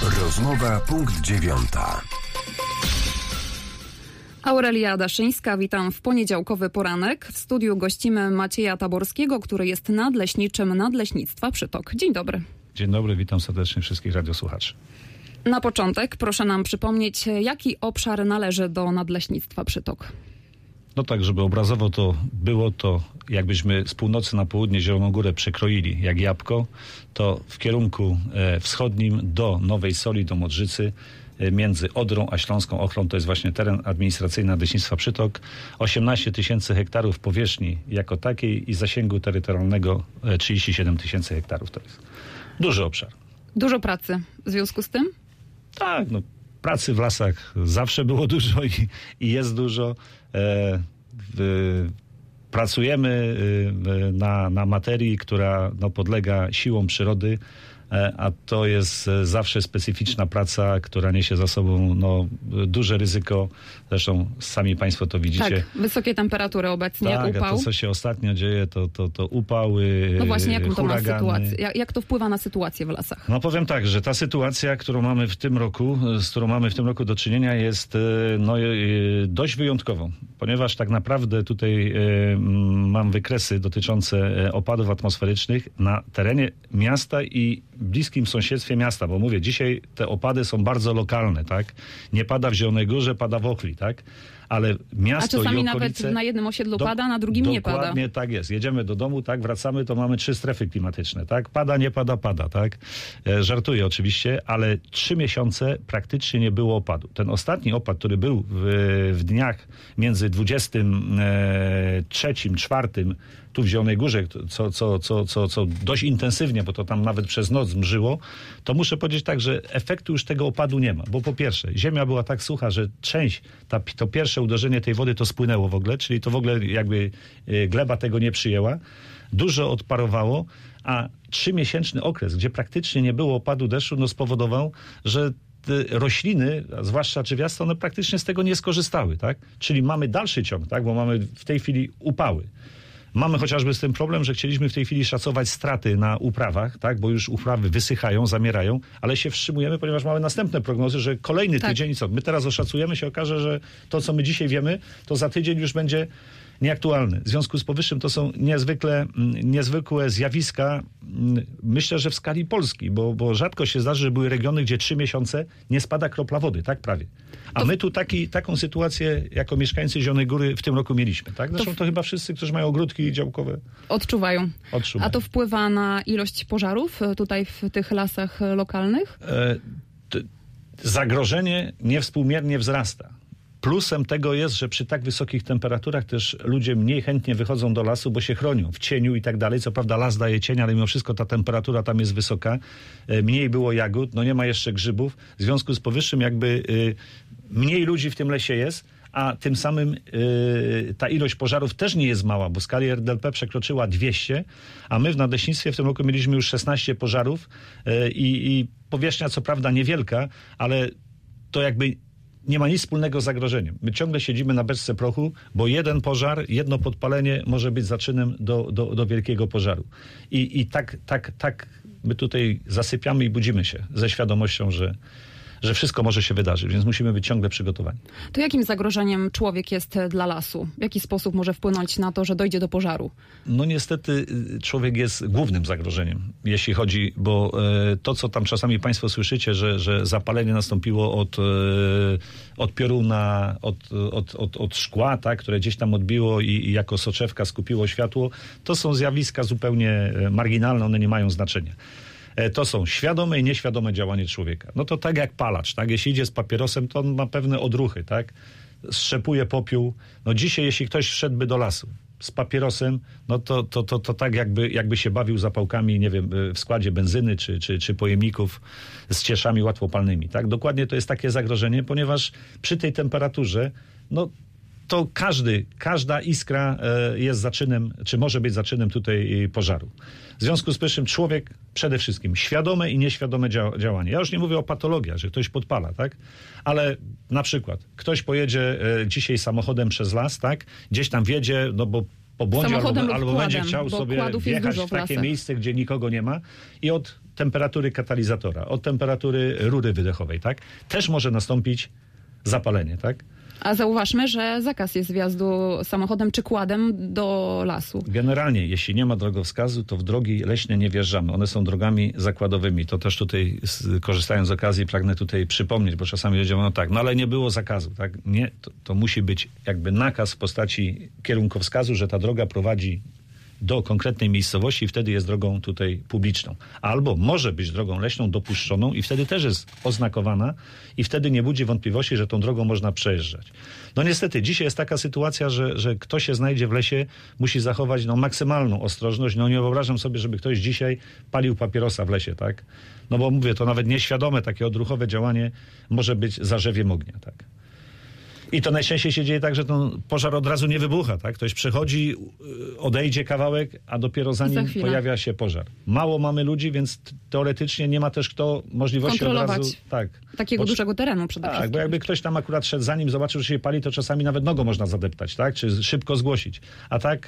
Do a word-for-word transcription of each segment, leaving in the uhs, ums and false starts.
Rozmowa punkt dziewiąta. Aurelia Daszyńska, witam w poniedziałkowy poranek. W studiu gościmy Macieja Taborskiego, który jest nadleśniczym Nadleśnictwa Przytok. Dzień dobry. Dzień dobry, witam serdecznie wszystkich radiosłuchaczy. Na początek proszę nam przypomnieć, jaki obszar należy do Nadleśnictwa Przytok. No tak, żeby obrazowo to było, to jakbyśmy z północy na południe Zieloną Górę przekroili jak jabłko, to w kierunku e, wschodnim do Nowej Soli, do Modrzycy, e, między Odrą a Śląską Ochrą, to jest właśnie teren administracyjny Nadleśnictwa Przytok, osiemnaście tysięcy hektarów powierzchni jako takiej i zasięgu terytorialnego e, trzydzieści siedem tysięcy hektarów. To jest duży obszar. Dużo pracy w związku z tym? Tak, no pracy w lasach zawsze było dużo i, i jest dużo. E, w, pracujemy y, na, na materii, która no, podlega siłom przyrody, e, a to jest zawsze specyficzna praca, która niesie za sobą no, duże ryzyko. Zresztą sami państwo to widzicie. Tak, wysokie temperatury obecnie, tak, upał. A to, co się ostatnio dzieje, to, to, to upały, No właśnie, jaką to ma huragany. sytuację? Jak, jak to wpływa na sytuację w lasach? No powiem tak, że ta sytuacja, którą mamy w tym roku, z którą mamy w tym roku do czynienia, jest no, dość wyjątkową, ponieważ tak naprawdę tutaj mam wykresy dotyczące opadów atmosferycznych na terenie miasta i bliskim sąsiedztwie miasta, bo mówię, dzisiaj te opady są bardzo lokalne, tak? Nie pada w Zielonej Górze, pada w Ochli, tak? Ale miasto A czasami i okolice, nawet na jednym osiedlu do, pada, na drugim nie pada. Dokładnie tak jest. Jedziemy do domu, tak, wracamy, to mamy trzy strefy klimatyczne, tak? Pada, nie pada, pada, tak? E, żartuję oczywiście, ale trzy miesiące praktycznie nie było opadu. Ten ostatni opad, który był w, w dniach między dwudziestym trzecim, czwartym tu w Zielonej Górze, co, co, co, co, co dość intensywnie, bo to tam nawet przez noc mrzyło, to muszę powiedzieć tak, że efektu już tego opadu nie ma. Bo po pierwsze, ziemia była tak sucha, że część, ta, to pierwsze uderzenie tej wody to spłynęło w ogóle, czyli to w ogóle jakby gleba tego nie przyjęła. Dużo odparowało, a trzymiesięczny okres, gdzie praktycznie nie było opadu deszczu, no spowodował, że rośliny, a zwłaszcza drzewiaste, one praktycznie z tego nie skorzystały, tak? Czyli mamy dalszy ciąg, tak? Bo mamy w tej chwili upały. Mamy chociażby z tym problem, że chcieliśmy w tej chwili szacować straty na uprawach, tak, bo już uprawy wysychają, zamierają, ale się wstrzymujemy, ponieważ mamy następne prognozy, że kolejny tak. tydzień, co my teraz oszacujemy, się okaże, że to, co my dzisiaj wiemy, to za tydzień już będzie nieaktualny. W związku z powyższym to są niezwykle, niezwykłe zjawiska, myślę, że w skali Polski, bo, bo rzadko się zdarzy, że były regiony, gdzie trzy miesiące nie spada kropla wody, tak prawie. A to... my tu taki, taką sytuację jako mieszkańcy Zielonej Góry w tym roku mieliśmy, tak? Zresztą to, w... to chyba wszyscy, którzy mają ogródki działkowe odczuwają. odczuwają. A to wpływa na ilość pożarów tutaj w tych lasach lokalnych? E, t- zagrożenie niewspółmiernie wzrasta. Plusem tego jest, że przy tak wysokich temperaturach też ludzie mniej chętnie wychodzą do lasu, bo się chronią w cieniu i tak dalej. Co prawda las daje cień, ale mimo wszystko ta temperatura tam jest wysoka. Mniej było jagód, no nie ma jeszcze grzybów. W związku z powyższym jakby y, mniej ludzi w tym lesie jest, a tym samym y, ta ilość pożarów też nie jest mała, bo w skali R D L P przekroczyła dwieście, a my w Nadleśnictwie w tym roku mieliśmy już szesnaście pożarów y, i powierzchnia co prawda niewielka, ale to jakby nie ma nic wspólnego z zagrożeniem. My ciągle siedzimy na beczce prochu, bo jeden pożar, jedno podpalenie może być zaczynem do, do, do wielkiego pożaru. I, i tak, tak, tak my tutaj zasypiamy i budzimy się ze świadomością, że, że wszystko może się wydarzyć, więc musimy być ciągle przygotowani. To jakim zagrożeniem człowiek jest dla lasu? W jaki sposób może wpłynąć na to, że dojdzie do pożaru? No niestety człowiek jest głównym zagrożeniem, jeśli chodzi, bo e, to, co tam czasami państwo słyszycie, że, że zapalenie nastąpiło od, e, od pioruna, od, od, od, od szkła, tak, które gdzieś tam odbiło i, i jako soczewka skupiło światło, to są zjawiska zupełnie marginalne, one nie mają znaczenia. To są świadome i nieświadome działanie człowieka. No to tak jak palacz, tak? Jeśli idzie z papierosem, to on ma pewne odruchy, tak? Strzepuje popiół. No dzisiaj, jeśli ktoś wszedłby do lasu z papierosem, no to, to, to, to tak jakby, jakby się bawił zapałkami, nie wiem, w składzie benzyny czy, czy, czy pojemników z cieszami łatwopalnymi, tak? Dokładnie to jest takie zagrożenie, ponieważ przy tej temperaturze, no to każdy, każda iskra jest zaczynem, czy może być zaczynem tutaj pożaru. W związku z powyższym człowiek przede wszystkim świadome i nieświadome dzia- działanie. Ja już nie mówię o patologiach, że ktoś podpala, tak? Ale na przykład ktoś pojedzie e, dzisiaj samochodem przez las, tak? Gdzieś tam wjedzie, no bo po błądzie albo, albo będzie chciał sobie wjechać w takie miejsce, gdzie nikogo nie ma i od temperatury katalizatora, od temperatury rury wydechowej, tak? Też może nastąpić zapalenie, tak? A zauważmy, że zakaz jest wjazdu samochodem czy kładem do lasu. Generalnie, jeśli nie ma drogowskazu, to w drogi leśne nie wjeżdżamy. One są drogami zakładowymi. To też tutaj, korzystając z okazji, pragnę tutaj przypomnieć, bo czasami ludzie mówią tak, no ale nie było zakazu, tak? Nie, to, to musi być jakby nakaz w postaci kierunkowskazu, że ta droga prowadzi do konkretnej miejscowości i wtedy jest drogą tutaj publiczną. Albo może być drogą leśną dopuszczoną i wtedy też jest oznakowana i wtedy nie budzi wątpliwości, że tą drogą można przejeżdżać. No niestety, dzisiaj jest taka sytuacja, że, że kto się znajdzie w lesie, musi zachować no, maksymalną ostrożność. No nie wyobrażam sobie, żeby ktoś dzisiaj palił papierosa w lesie, tak? No bo mówię, to nawet nieświadome takie odruchowe działanie może być zarzewiem ognia, tak? I to najczęściej się dzieje tak, że ten pożar od razu nie wybucha, tak? Ktoś przechodzi, odejdzie kawałek, a dopiero za nim pojawia się pożar. Mało mamy ludzi, więc teoretycznie nie ma też kto możliwości od razu... Tak, takiego bo, dużego terenu przede tak, wszystkim. bo jakby ktoś tam akurat szedł za nim, zobaczył, że się pali, to czasami nawet nogą można zadeptać, tak? Czy szybko zgłosić. A tak,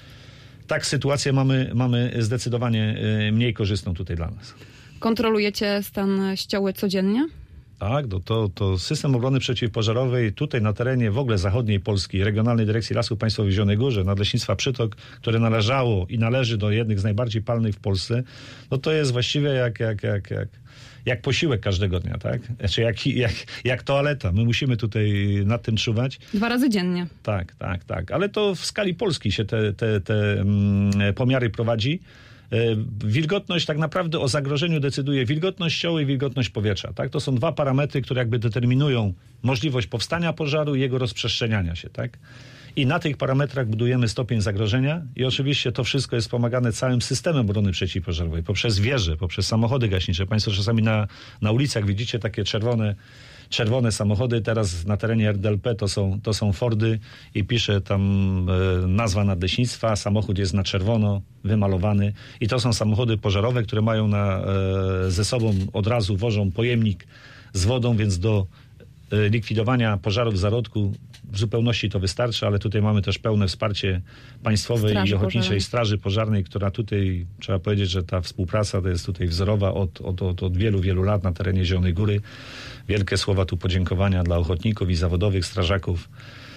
tak sytuację mamy, mamy zdecydowanie mniej korzystną tutaj dla nas. Kontrolujecie stan ścioły codziennie? Tak, to, to, to system obrony przeciwpożarowej tutaj na terenie w ogóle zachodniej Polski, Regionalnej Dyrekcji Lasów Państwowych w Zielonej Górze, Nadleśnictwa Przytok, które należało i należy do jednych z najbardziej palnych w Polsce, no to jest właściwie jak, jak, jak, jak, jak posiłek każdego dnia, tak? Znaczy jak, jak, jak toaleta. My musimy tutaj nad tym czuwać. Dwa razy dziennie. Tak, tak, tak. Ale to w skali Polski się te, te, te mm, pomiary prowadzi. Wilgotność tak naprawdę o zagrożeniu decyduje wilgotność ścioły i wilgotność powietrza. Tak? To są dwa parametry, które jakby determinują możliwość powstania pożaru i jego rozprzestrzeniania się. Tak? I na tych parametrach budujemy stopień zagrożenia i oczywiście to wszystko jest wspomagane całym systemem obrony przeciwpożarowej, poprzez wieże, poprzez samochody gaśnicze. Państwo czasami na, na ulicach widzicie takie czerwone czerwone samochody, teraz na terenie R D L P to są, to są Fordy i pisze tam e, nazwa nadleśnictwa, samochód jest na czerwono wymalowany i to są samochody pożarowe, które mają na, e, ze sobą od razu wożą pojemnik z wodą, więc do e, likwidowania pożarów w zarodku w zupełności to wystarczy, ale tutaj mamy też pełne wsparcie państwowej Straży i Ochotniczej Pożarnej. Straży Pożarnej, która tutaj, trzeba powiedzieć, że ta współpraca to jest tutaj wzorowa od, od, od, od wielu, wielu lat na terenie Zielonej Góry. Wielkie słowa tu podziękowania dla ochotników i zawodowych strażaków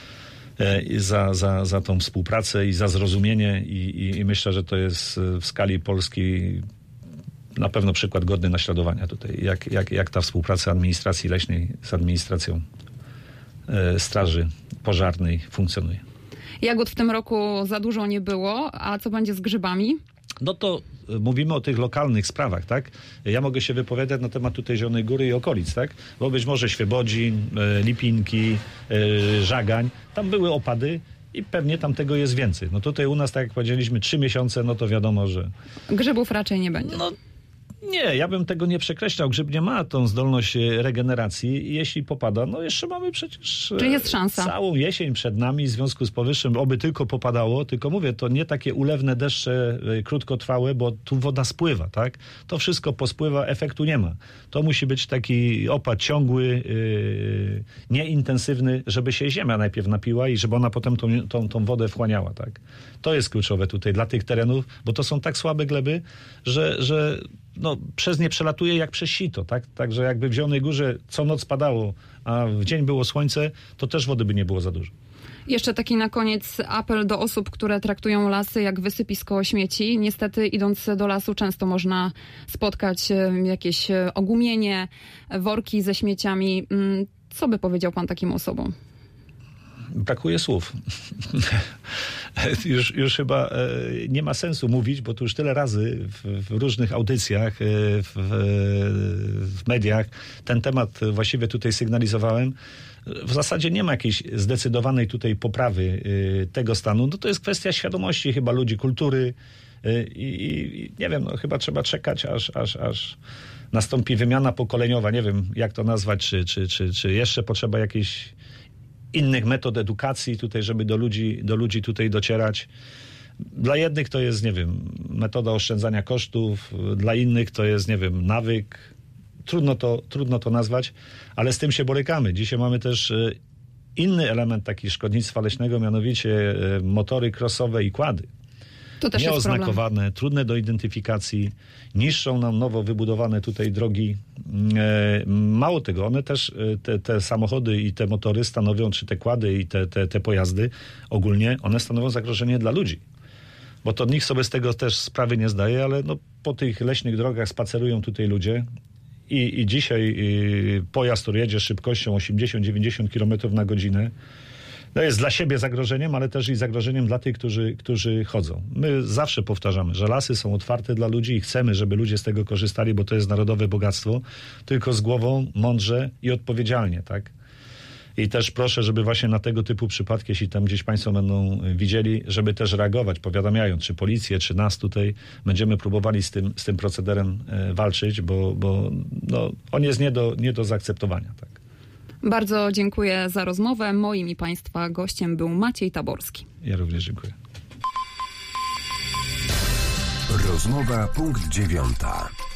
e, za, za, za tą współpracę i za zrozumienie i, i, i myślę, że to jest w skali Polski na pewno przykład godny naśladowania tutaj, jak, jak, jak ta współpraca administracji leśnej z administracją e, Straży Pożarnej funkcjonuje. Jagód w tym roku za dużo nie było, a co będzie z grzybami? No to mówimy o tych lokalnych sprawach, tak? Ja mogę się wypowiadać na temat tutaj Zielonej Góry i okolic, tak? Bo być może Świebodzin, Lipinki, Żagań, tam były opady i pewnie tam tego jest więcej. No tutaj u nas, tak jak powiedzieliśmy, trzy miesiące, no to wiadomo, że... Grzybów raczej nie będzie. No, nie, ja bym tego nie przekreślał. Grzyb nie ma tą zdolność regeneracji i jeśli popada, no jeszcze mamy przecież Czy jest szansa? Całą jesień przed nami w związku z powyższym, oby tylko popadało, tylko mówię, to nie takie ulewne deszcze krótkotrwałe, bo tu woda spływa, tak? To wszystko pospływa, efektu nie ma. To musi być taki opad ciągły, yy, nieintensywny, żeby się ziemia najpierw napiła i żeby ona potem tą, tą, tą wodę wchłaniała, tak? To jest kluczowe tutaj dla tych terenów, bo to są tak słabe gleby, że, że no, przez nie przelatuje jak przez sito, tak? Także jakby w Zielonej Górze co noc padało, a w dzień było słońce, to też wody by nie było za dużo. Jeszcze taki na koniec apel do osób, które traktują lasy jak wysypisko śmieci. Niestety idąc do lasu często można spotkać jakieś ogumienie, worki ze śmieciami. Co by powiedział pan takim osobom? Brakuje słów. już, już chyba e, nie ma sensu mówić, bo tu już tyle razy w, w różnych audycjach, e, w, w mediach ten temat właściwie tutaj sygnalizowałem. W zasadzie nie ma jakiejś zdecydowanej tutaj poprawy e, tego stanu. No to jest kwestia świadomości chyba ludzi, kultury e, i, i nie wiem, no chyba trzeba czekać, aż, aż, aż nastąpi wymiana pokoleniowa. Nie wiem, jak to nazwać, czy, czy, czy, czy jeszcze potrzeba jakiejś innych metod edukacji tutaj, żeby do ludzi, do ludzi tutaj docierać. Dla jednych to jest, nie wiem, metoda oszczędzania kosztów, dla innych to jest, nie wiem, nawyk. Trudno to, trudno to nazwać, ale z tym się borykamy. Dzisiaj mamy też inny element taki szkodnictwa leśnego, mianowicie motory crossowe i kłady. To też jest nieoznakowane, problem. trudne do identyfikacji, niszczą nam nowo wybudowane tutaj drogi. E, mało tego, one też, te, te samochody i te motory stanowią, czy te kłady i te, te, te pojazdy ogólnie, one stanowią zagrożenie dla ludzi. Bo to nikt sobie z tego też sprawy nie zdaje, ale no, po tych leśnych drogach spacerują tutaj ludzie i, i dzisiaj y, pojazd, który jedzie z szybkością osiemdziesiąt dziewięćdziesiąt kilometrów na godzinę, no jest dla siebie zagrożeniem, ale też i zagrożeniem dla tych, którzy, którzy chodzą. My zawsze powtarzamy, że lasy są otwarte dla ludzi i chcemy, żeby ludzie z tego korzystali, bo to jest narodowe bogactwo, tylko z głową, mądrze i odpowiedzialnie, tak? I też proszę, żeby właśnie na tego typu przypadki, jeśli tam gdzieś państwo będą widzieli, żeby też reagować, powiadamiając, czy policję, czy nas tutaj, będziemy próbowali z tym, z tym procederem e, walczyć, bo, bo no, on jest nie do, nie do zaakceptowania, tak? Bardzo dziękuję za rozmowę. Moim i Państwa gościem był Maciej Taborski. Ja również dziękuję. Rozmowa punkt dziewiąta.